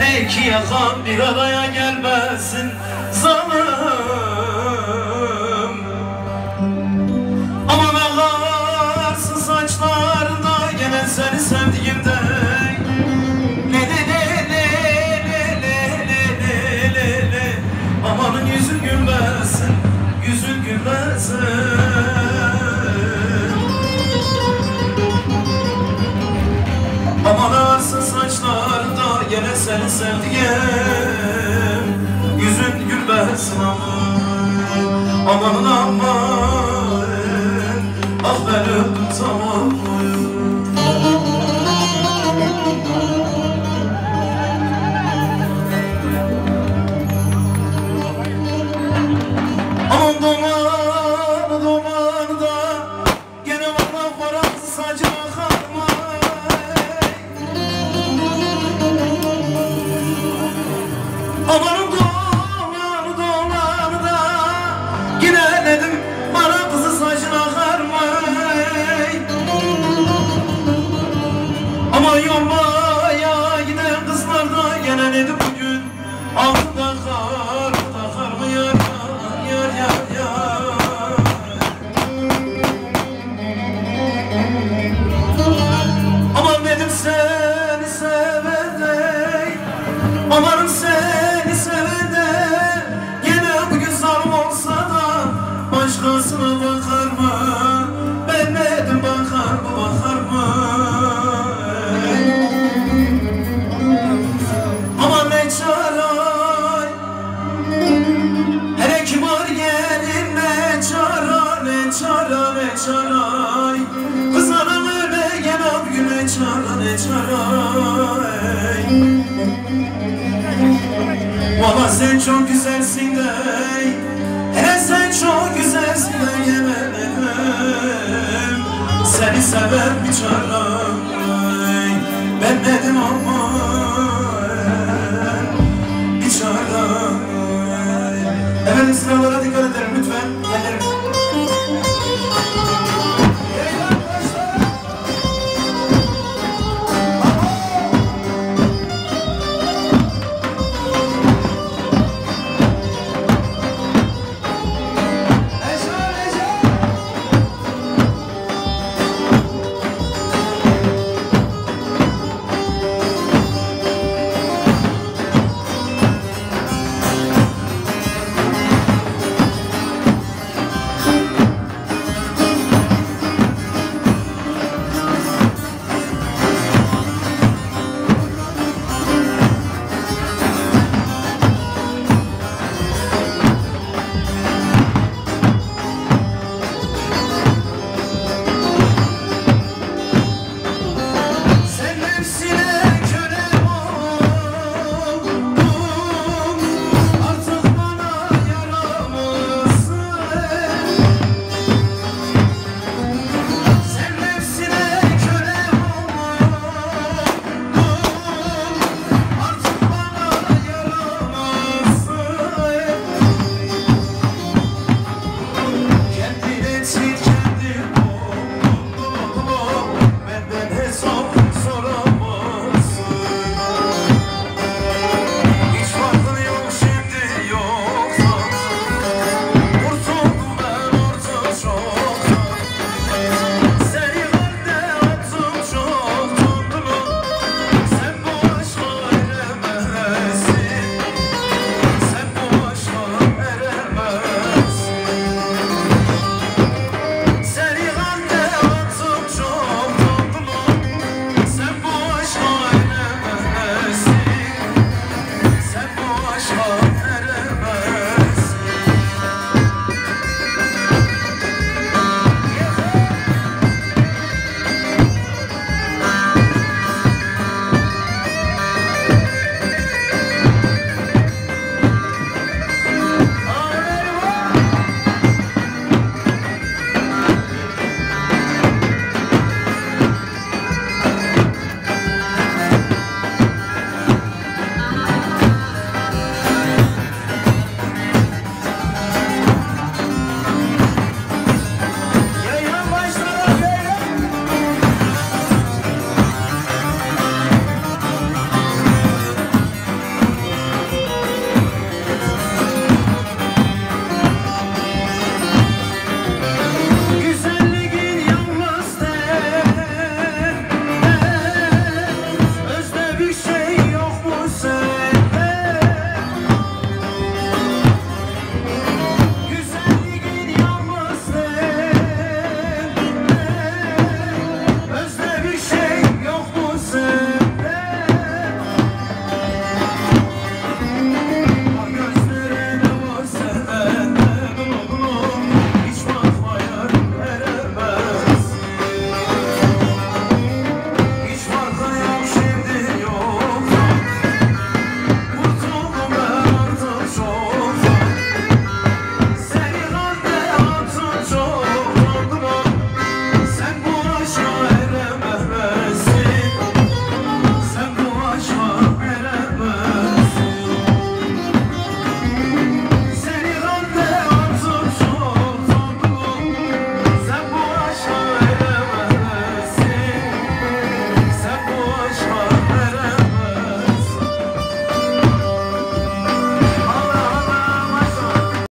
iki yakan bir araya gelmesin zalim. Aman ağarsın saçlarında gene seni sevdiğimde. Amanın yüzün gülmesin, yüzün gülmesin. Aman ağarsın saçlarında gene seni sevdiğim, yüzün gülmesin aman. Amanın aman, ah ben öldüm tamam. Aman duman duman da gene varak saçma kalma. Aman duman duman da yine dedim bana kızı saçına karma. Ama yolmaya giden kızlar da gene dedim bugün altında kar takar mı yar yar yar yar. Aman dedim seni sevende, amanım seni sevende, yine bugün zalim olsa da başkasına bakar mı? Ben dedim bakar mı bakar mı? Aman ne çaray, hele kim var gelin ne çaray, ne çaray, ne çaray. Kız anam öyle gene bugün ne çaray, ne çaray. Valla sen çok güzelsin de, hele sen çok güzelsin de yemedim. Seni seven bir çare.